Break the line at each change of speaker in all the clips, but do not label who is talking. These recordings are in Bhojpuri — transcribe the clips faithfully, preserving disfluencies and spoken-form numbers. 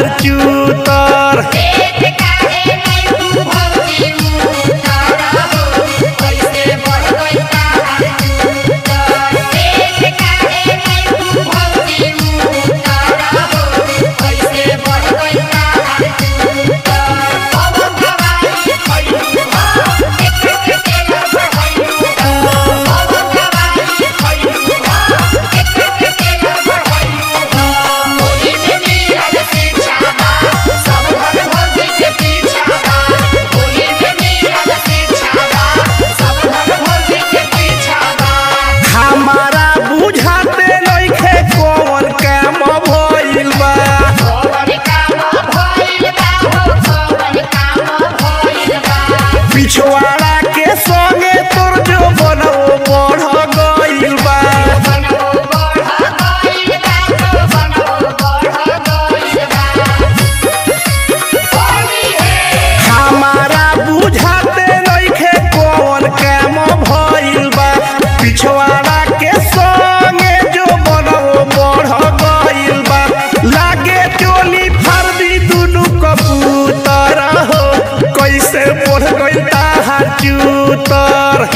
ताहर चूतर। पिछवाड़ा के संगे तोर जो बनो बढ़ गइल बा। हमारा बुझाते नइखे कौन काम भइल बा। पिछवाड़ा के संगे जो बनो बढ़ गइल बा। लागे चोली फर्दी दुनु कबूतर हो कैसे बढ़ गइल ताहर चूतर।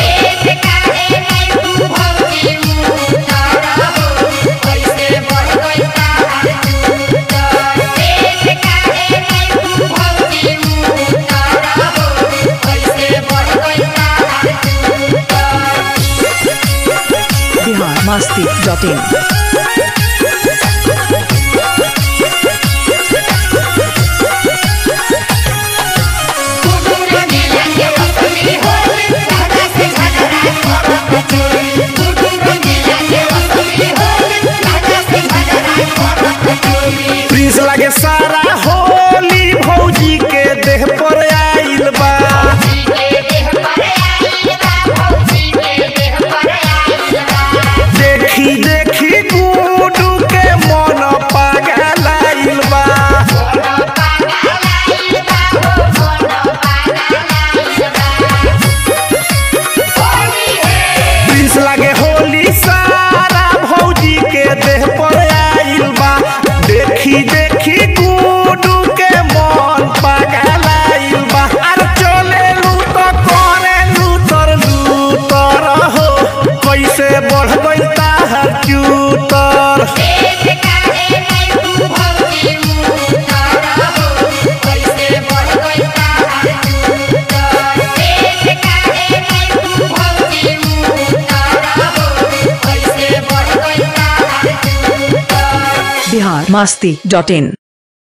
Bihar Masti dot in.
Prince लागे सारा होली भौजी के देह पर आइल बा। देखी देखी गुडू के मन पागल आइल बा। प्रिंस लागे होली सारा भौजी के देह पर आइल बा। देखी देखी गुडू के मन पागल आइल बा। अरे चले लू तो करे लूतर लूतर हो कैसे बढ़ गइल ताहर चूतर।
बिहार मस्ती डॉट इन।